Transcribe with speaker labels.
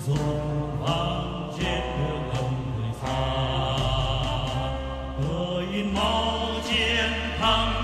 Speaker 1: dùng vang trên đường hồng người xa, khởi in máu chiến thắng